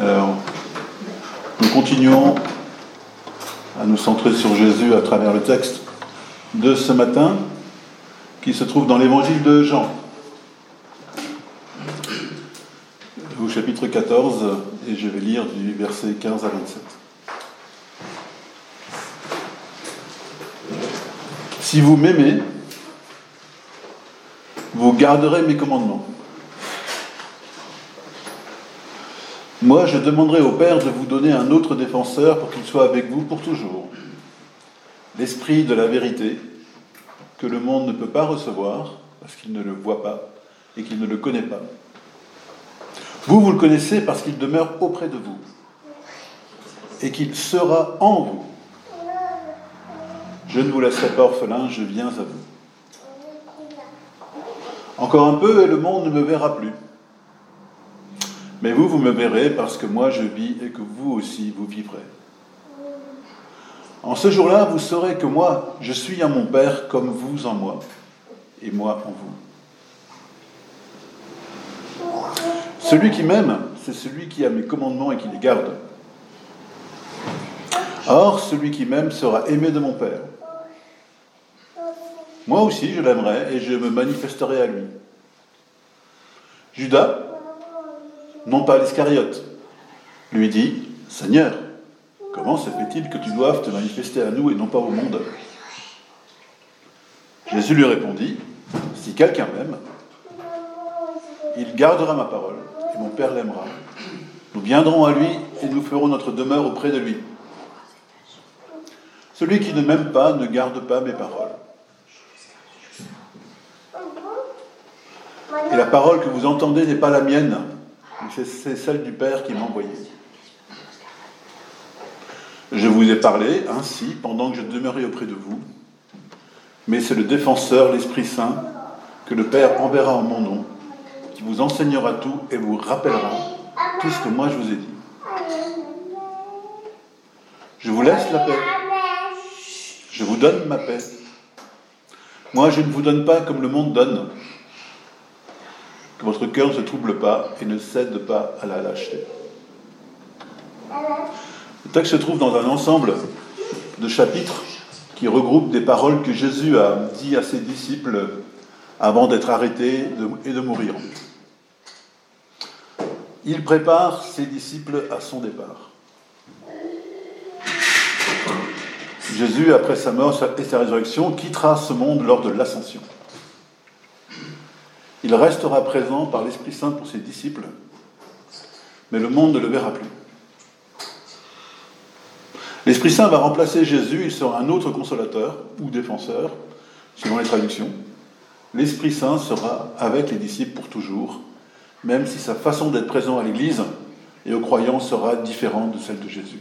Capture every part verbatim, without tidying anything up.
Alors, nous continuons à nous centrer sur Jésus à travers le texte de ce matin qui se trouve dans l'évangile de Jean, au chapitre quatorze, et je vais lire du verset quinze à vingt-sept. Si vous m'aimez, vous garderez mes commandements. Moi, je demanderai au Père de vous donner un autre défenseur pour qu'il soit avec vous pour toujours. L'Esprit de la vérité, que le monde ne peut pas recevoir, parce qu'il ne le voit pas et qu'il ne le connaît pas. Vous, vous le connaissez parce qu'il demeure auprès de vous et qu'il sera en vous. Je ne vous laisserai pas orphelin, je viens à vous. Encore un peu et le monde ne me verra plus. Mais vous, vous me verrez parce que moi je vis et que vous aussi vous vivrez. En ce jour-là, vous saurez que moi, je suis en mon Père comme vous en moi, et moi en vous. Celui qui m'aime, c'est celui qui a mes commandements et qui les garde. Or, celui qui m'aime sera aimé de mon Père. Moi aussi, je l'aimerai et je me manifesterai à lui. Judas, non pas l'Iscariote, lui dit « Seigneur, comment se fait-il que tu doives te manifester à nous et non pas au monde ?» Jésus lui répondit « Si quelqu'un m'aime, il gardera ma parole et mon Père l'aimera. Nous viendrons à lui et nous ferons notre demeure auprès de lui. Celui qui ne m'aime pas ne garde pas mes paroles. Et la parole que vous entendez n'est pas la mienne, c'est celle du Père qui m'a envoyé. Je vous ai parlé ainsi pendant que je demeurais auprès de vous, mais c'est le défenseur, l'Esprit Saint, que le Père enverra en mon nom, qui vous enseignera tout et vous rappellera tout ce que moi je vous ai dit. Je vous laisse la paix. Je vous donne ma paix. Moi, je ne vous donne pas comme le monde donne. Que votre cœur ne se trouble pas et ne cède pas à la lâcheté. Le texte se trouve dans un ensemble de chapitres qui regroupent des paroles que Jésus a dit à ses disciples avant d'être arrêté et de mourir. Il prépare ses disciples à son départ. Jésus, après sa mort et sa résurrection, quittera ce monde lors de l'ascension. Il restera présent par l'Esprit Saint pour ses disciples, mais le monde ne le verra plus. L'Esprit Saint va remplacer Jésus, il sera un autre consolateur ou défenseur, selon les traductions. L'Esprit Saint sera avec les disciples pour toujours, même si sa façon d'être présent à l'Église et aux croyants sera différente de celle de Jésus.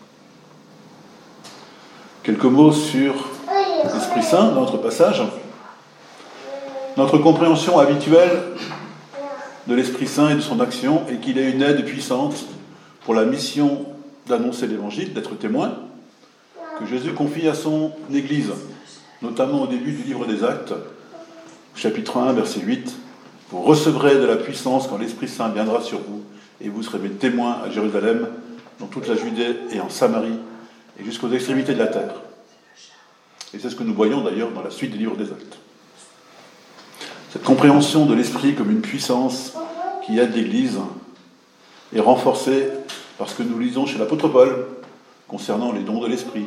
Quelques mots sur l'Esprit Saint dans notre passage. Notre compréhension habituelle de l'Esprit Saint et de son action est qu'il est une aide puissante pour la mission d'annoncer l'Évangile, d'être témoin, que Jésus confie à son Église, notamment au début du livre des Actes, chapitre un, verset huit. « Vous recevrez de la puissance quand l'Esprit Saint viendra sur vous, et vous serez mes témoins à Jérusalem, dans toute la Judée et en Samarie, et jusqu'aux extrémités de la terre. » Et c'est ce que nous voyons d'ailleurs dans la suite du livre des Actes. Cette compréhension de l'Esprit comme une puissance qui aide l'Église est renforcée par ce que nous lisons chez l'apôtre Paul concernant les dons de l'Esprit.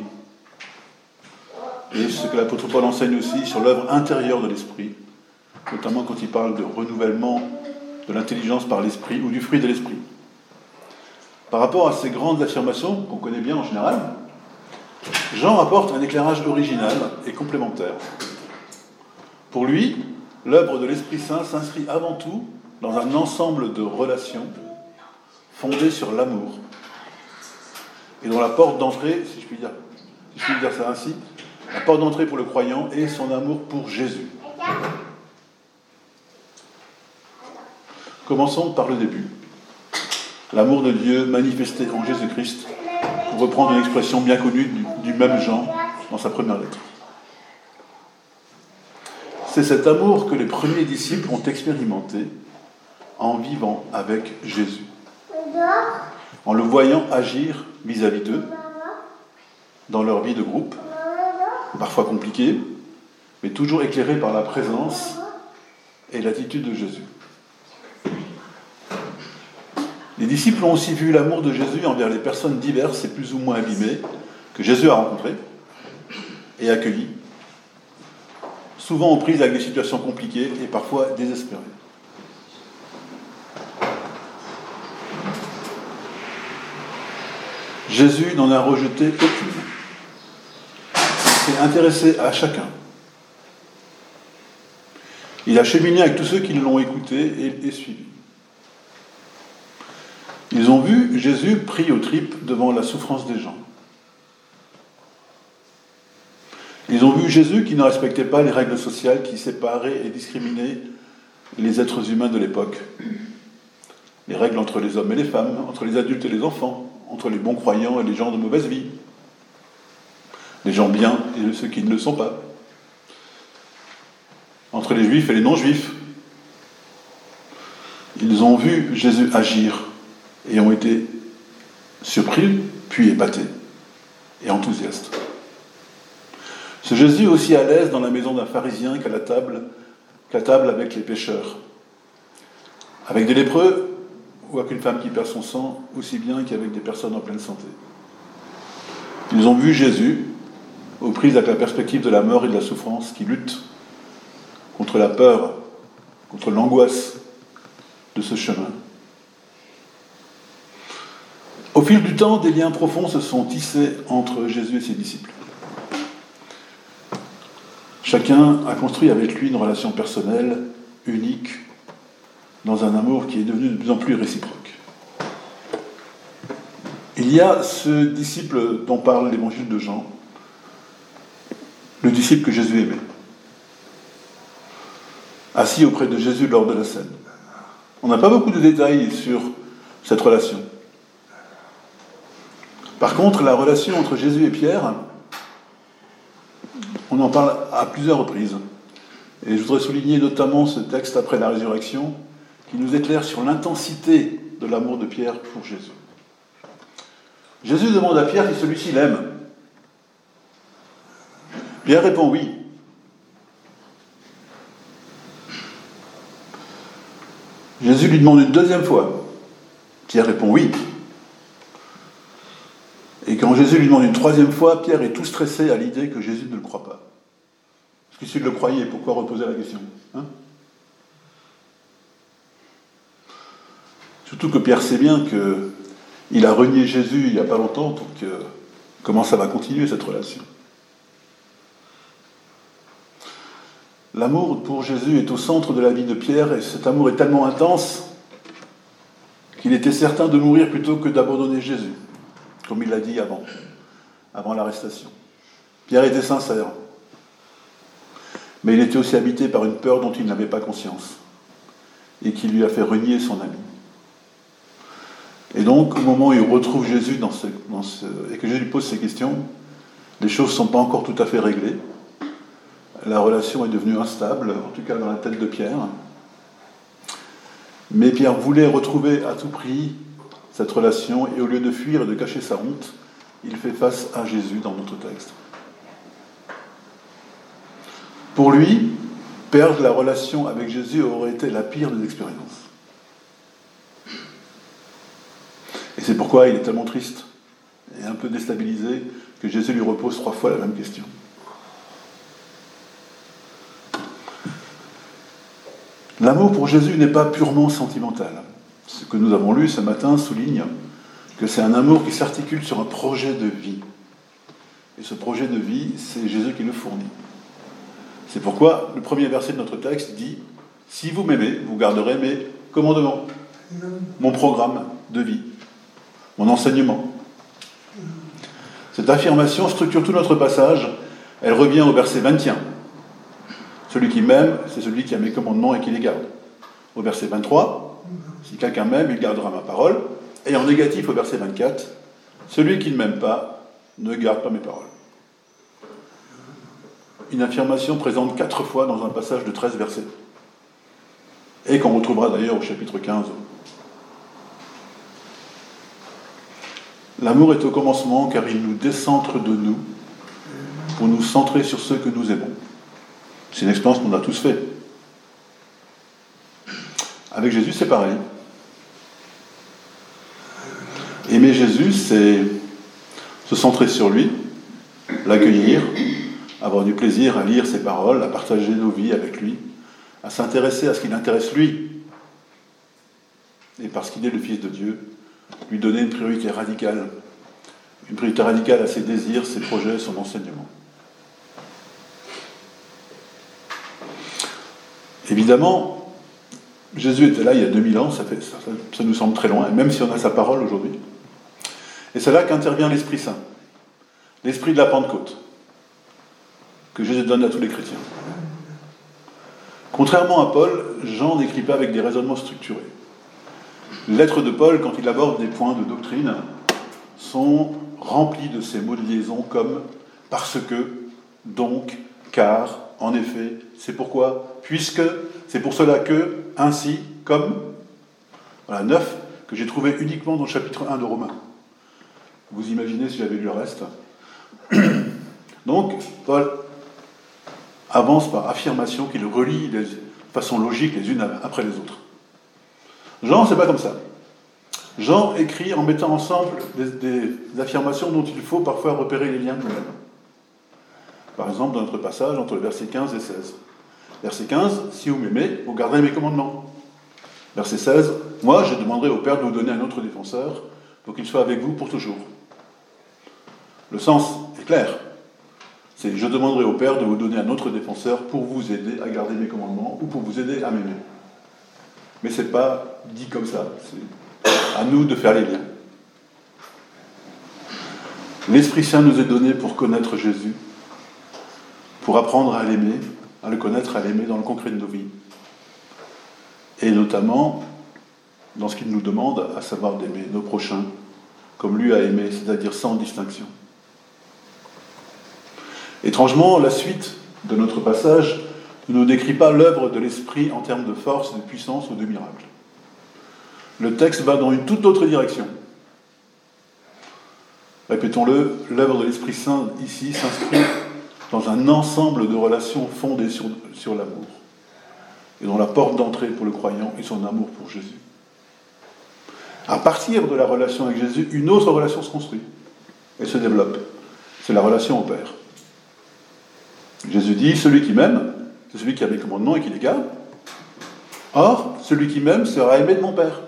Et ce que l'apôtre Paul enseigne aussi sur l'œuvre intérieure de l'Esprit, notamment quand il parle de renouvellement de l'intelligence par l'Esprit ou du fruit de l'Esprit. Par rapport à ces grandes affirmations qu'on connaît bien en général, Jean apporte un éclairage original et complémentaire. Pour lui, l'œuvre de l'Esprit Saint s'inscrit avant tout dans un ensemble de relations fondées sur l'amour et dont la porte d'entrée, si je puis dire, si je puis dire ça ainsi, la porte d'entrée pour le croyant est son amour pour Jésus. Commençons par le début. L'amour de Dieu manifesté en Jésus-Christ, pour reprendre une expression bien connue du, du même Jean dans sa première lettre. C'est cet amour que les premiers disciples ont expérimenté en vivant avec Jésus. en le voyant agir vis-à-vis d'eux, dans leur vie de groupe, parfois compliquée, mais toujours éclairée par la présence et l'attitude de Jésus. Les disciples ont aussi vu l'amour de Jésus envers les personnes diverses et plus ou moins abîmées que Jésus a rencontrées et accueillies, souvent aux prises avec des situations compliquées et parfois désespérées. Jésus n'en a rejeté aucune. Il s'est intéressé à chacun. Il a cheminé avec tous ceux qui l'ont écouté et, et suivi. Ils ont vu Jésus pris aux tripes devant la souffrance des gens. Ils ont vu Jésus qui ne respectait pas les règles sociales qui séparaient et discriminaient les êtres humains de l'époque. Les règles entre les hommes et les femmes, entre les adultes et les enfants, entre les bons croyants et les gens de mauvaise vie, les gens bien et ceux qui ne le sont pas, entre les juifs et les non-juifs. Ils ont vu Jésus agir et ont été surpris, puis épatés et enthousiastes. Ce Jésus est aussi à l'aise dans la maison d'un pharisien qu'à la table, qu'à table avec les pécheurs, avec des lépreux ou avec une femme qui perd son sang, aussi bien qu'avec des personnes en pleine santé. Ils ont vu Jésus aux prises avec la perspective de la mort et de la souffrance, qui lutte contre la peur, contre l'angoisse de ce chemin. Au fil du temps, des liens profonds se sont tissés entre Jésus et ses disciples. Chacun a construit avec lui une relation personnelle, unique, dans un amour qui est devenu de plus en plus réciproque. Il y a ce disciple dont parle l'évangile de Jean, le disciple que Jésus aimait, assis auprès de Jésus lors de la scène. On n'a pas beaucoup de détails sur cette relation. Par contre, la relation entre Jésus et Pierre, on en parle à plusieurs reprises. Et je voudrais souligner notamment ce texte après la résurrection qui nous éclaire sur l'intensité de l'amour de Pierre pour Jésus. Jésus demande à Pierre si celui-ci l'aime. Pierre répond oui. Jésus lui demande une deuxième fois. Pierre répond oui. Et quand Jésus lui demande une troisième fois, Pierre est tout stressé à l'idée que Jésus ne le croit pas. Parce que s'il le croyait, pourquoi reposer la question, hein? Surtout que Pierre sait bien qu'il a renié Jésus il n'y a pas longtemps, donc euh, comment ça va continuer cette relation? L'amour pour Jésus est au centre de la vie de Pierre, et cet amour est tellement intense qu'il était certain de mourir plutôt que d'abandonner Jésus, comme il l'a dit avant, avant l'arrestation. Pierre était sincère, mais il était aussi habité par une peur dont il n'avait pas conscience, et qui lui a fait renier son ami. Et donc, au moment où il retrouve Jésus dans ce, dans ce, et que Jésus lui pose ces questions, les choses ne sont pas encore tout à fait réglées. La relation est devenue instable, en tout cas dans la tête de Pierre. Mais Pierre voulait retrouver à tout prix cette relation, et au lieu de fuir et de cacher sa honte, il fait face à Jésus dans notre texte. Pour lui, perdre la relation avec Jésus aurait été la pire des expériences. Et c'est pourquoi il est tellement triste et un peu déstabilisé que Jésus lui repose trois fois la même question. L'amour pour Jésus n'est pas purement sentimental. Ce que nous avons lu ce matin souligne que c'est un amour qui s'articule sur un projet de vie. Et ce projet de vie, c'est Jésus qui le fournit. C'est pourquoi le premier verset de notre texte dit « Si vous m'aimez, vous garderez mes commandements, mon programme de vie, mon enseignement. » Cette affirmation structure tout notre passage. Elle revient au verset vingt et un. Celui qui m'aime, c'est celui qui a mes commandements et qui les garde. Au verset vingt-trois, si quelqu'un m'aime, il gardera ma parole. Et en négatif, au verset vingt-quatre, celui qui ne m'aime pas ne garde pas mes paroles. Une affirmation présente quatre fois dans un passage de treize versets. Et qu'on retrouvera d'ailleurs au chapitre quinze. L'amour est au commencement car il nous décentre de nous pour nous centrer sur ceux que nous aimons. C'est une expérience qu'on a tous fait. Avec Jésus, c'est pareil. Aimer Jésus, c'est se centrer sur lui, l'accueillir, avoir du plaisir à lire ses paroles, à partager nos vies avec lui, à s'intéresser à ce qui l'intéresse lui. Et parce qu'il est le Fils de Dieu, lui donner une priorité radicale, une priorité radicale à ses désirs, ses projets, son enseignement. Évidemment, Jésus était là il y a deux mille ans, ça, fait, ça, ça nous semble très loin, même si on a sa parole aujourd'hui. Et c'est là qu'intervient l'Esprit Saint, l'Esprit de la Pentecôte, que Jésus donne à tous les chrétiens. Contrairement à Paul, Jean n'écrit pas avec des raisonnements structurés. Les lettres de Paul, quand il aborde des points de doctrine, sont remplies de ces mots de liaison comme « parce que »,« donc »,« car »,« en effet »,« c'est pourquoi »,« puisque »,« c'est pour cela que »,« ainsi »,« comme ». Voilà, neuf que j'ai trouvé uniquement dans le chapitre un de Romains. Vous imaginez si j'avais lu le reste. Donc, Paul avance par affirmation qu'il relie de façon logique les unes après les autres. Jean, c'est pas comme ça. Jean écrit en mettant ensemble des, des affirmations dont il faut parfois repérer les liens nous-mêmes. Par exemple, dans notre passage entre le verset quinze et seize. Verset quinze, « Si vous m'aimez, vous garderez mes commandements. » Verset seize, « Moi, je demanderai au Père de vous donner un autre défenseur pour qu'il soit avec vous pour toujours. » Le sens est clair. C'est « Je demanderai au Père de vous donner un autre défenseur pour vous aider à garder mes commandements ou pour vous aider à m'aimer. » Mais ce n'est pas dit comme ça. C'est à nous de faire les liens. L'Esprit Saint nous est donné pour connaître Jésus, pour apprendre à l'aimer, à le connaître, à l'aimer dans le concret de nos vies. Et notamment dans ce qu'il nous demande, à savoir d'aimer nos prochains, comme lui a aimé, c'est-à-dire sans distinction. Étrangement, la suite de notre passage ne nous décrit pas l'œuvre de l'Esprit en termes de force, de puissance ou de miracle. Le texte va dans une toute autre direction. Répétons-le, l'œuvre de l'Esprit Saint ici s'inscrit dans un ensemble de relations fondées sur, sur l'amour, et dont la porte d'entrée pour le croyant est son amour pour Jésus. À partir de la relation avec Jésus, une autre relation se construit et se développe. C'est la relation au Père. Jésus dit, celui qui m'aime, c'est celui qui a mes commandements et qui les garde. Or, celui qui m'aime sera aimé de mon Père.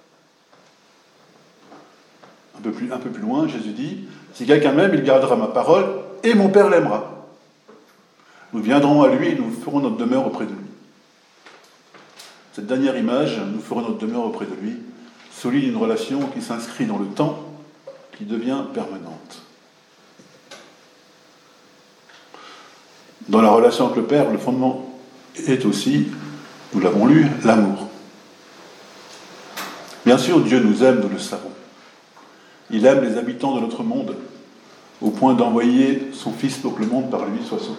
Un peu plus, un peu plus loin, Jésus dit, si quelqu'un m'aime, il gardera ma parole et mon Père l'aimera. Nous viendrons à lui et nous ferons notre demeure auprès de lui. Cette dernière image, nous ferons notre demeure auprès de lui, souligne une relation qui s'inscrit dans le temps, qui devient permanente. Dans la relation avec le Père, le fondement est aussi, nous l'avons lu, l'amour. Bien sûr, Dieu nous aime, nous le savons. Il aime les habitants de notre monde, au point d'envoyer son Fils pour que le monde par lui soit sauvé.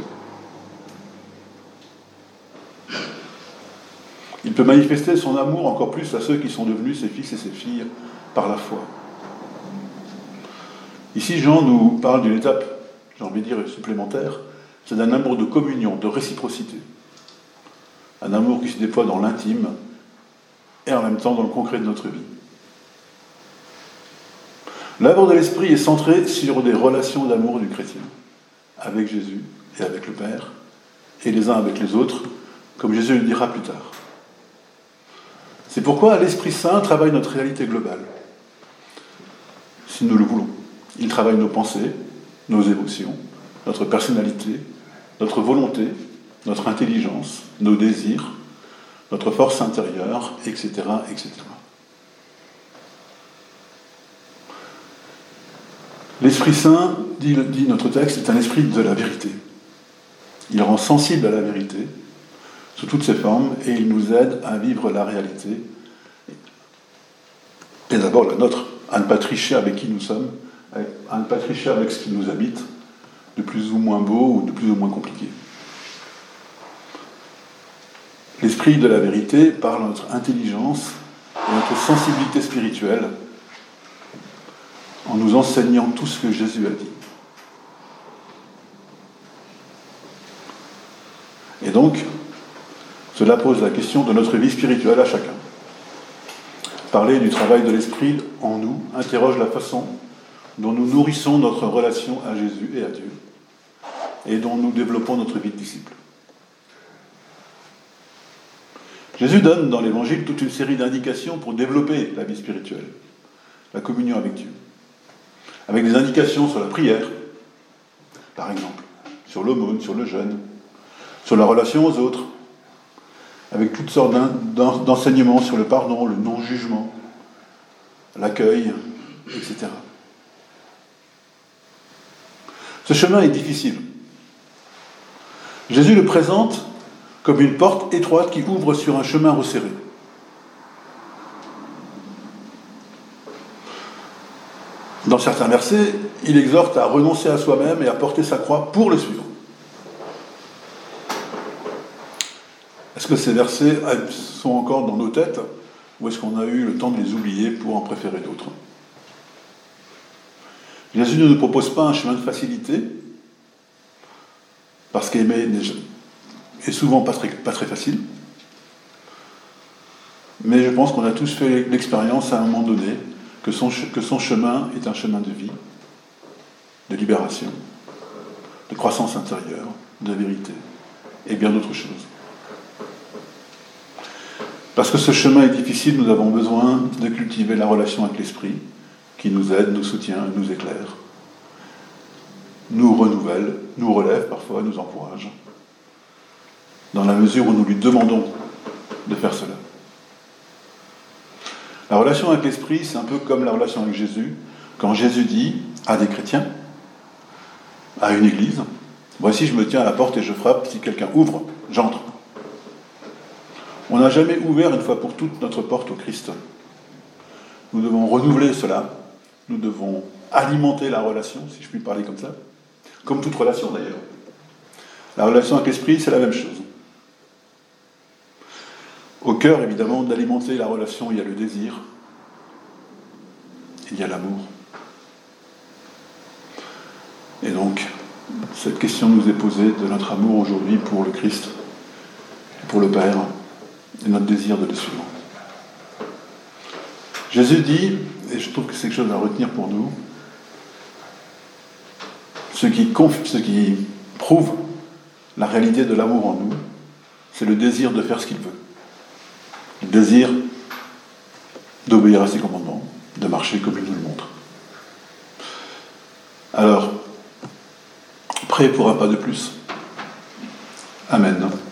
Il peut manifester son amour encore plus à ceux qui sont devenus ses fils et ses filles par la foi. Ici, Jean nous parle d'une étape, j'ai envie de dire, supplémentaire, c'est d'un amour de communion, de réciprocité. Un amour qui se déploie dans l'intime et en même temps dans le concret de notre vie. L'œuvre de l'Esprit est centrée sur des relations d'amour du chrétien, avec Jésus et avec le Père, et les uns avec les autres, comme Jésus le dira plus tard. C'est pourquoi l'Esprit Saint travaille notre réalité globale, si nous le voulons. Il travaille nos pensées, nos émotions, notre personnalité, notre volonté, notre intelligence, nos désirs, notre force intérieure, et cetera, et cetera. L'Esprit Saint, dit, dit notre texte, est un esprit de la vérité. Il rend sensible à la vérité, sous toutes ses formes, et il nous aide à vivre la réalité, et d'abord la nôtre, à ne pas tricher avec qui nous sommes, à ne pas tricher avec ce qui nous habite, de plus ou moins beau ou de plus ou moins compliqué. L'esprit de la vérité parle à notre intelligence et à notre sensibilité spirituelle, en nous enseignant tout ce que Jésus a dit. Et donc, cela pose la question de notre vie spirituelle à chacun. Parler du travail de l'Esprit en nous interroge la façon dont nous nourrissons notre relation à Jésus et à Dieu, et dont nous développons notre vie de disciple. Jésus donne dans l'Évangile toute une série d'indications pour développer la vie spirituelle, la communion avec Dieu, avec des indications sur la prière, par exemple, sur l'aumône, sur le jeûne, sur la relation aux autres, avec toutes sortes d'enseignements sur le pardon, le non-jugement, l'accueil, et cetera. Ce chemin est difficile. Jésus le présente comme une porte étroite qui ouvre sur un chemin resserré. Dans certains versets, il exhorte à renoncer à soi-même et à porter sa croix pour le suivre. Est-ce que ces versets sont encore dans nos têtes, ou est-ce qu'on a eu le temps de les oublier pour en préférer d'autres ? Jésus ne nous propose pas un chemin de facilité, parce qu'aimer est souvent pas très, pas très facile, mais je pense qu'on a tous fait l'expérience à un moment donné que son, que son chemin est un chemin de vie, de libération, de croissance intérieure, de vérité, et bien d'autres choses. Parce que ce chemin est difficile, nous avons besoin de cultiver la relation avec l'Esprit, qui nous aide, nous soutient, nous éclaire, nous renouvelle, nous relève parfois, nous encourage, dans la mesure où nous lui demandons de faire cela. La relation avec l'Esprit, c'est un peu comme la relation avec Jésus. Quand Jésus dit à des chrétiens, à une église, « Voici, je me tiens à la porte et je frappe, si quelqu'un ouvre, j'entre. » On n'a jamais ouvert une fois pour toutes notre porte au Christ. Nous devons renouveler cela. Nous devons alimenter la relation, si je puis parler comme ça. Comme toute relation d'ailleurs. La relation avec l'Esprit, c'est la même chose. Au cœur, évidemment, d'alimenter la relation, il y a le désir, il y a l'amour. Et donc, cette question nous est posée de notre amour aujourd'hui pour le Christ, pour le Père, et notre désir de le suivre. Jésus dit, et je trouve que c'est quelque chose à retenir pour nous, ce qui, conf, ce qui prouve la réalité de l'amour en nous, c'est le désir de faire ce qu'il veut. Le désir d'obéir à ses commandements, de marcher comme il nous le montre. Alors, prêt pour un pas de plus ? Amen.